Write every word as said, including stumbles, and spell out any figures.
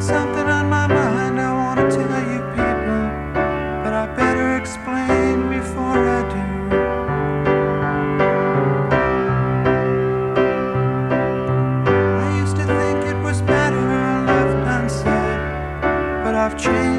something on my mind I want to tell you people, but I better explain before I do. I used to think it was better left unsaid, but I've changed.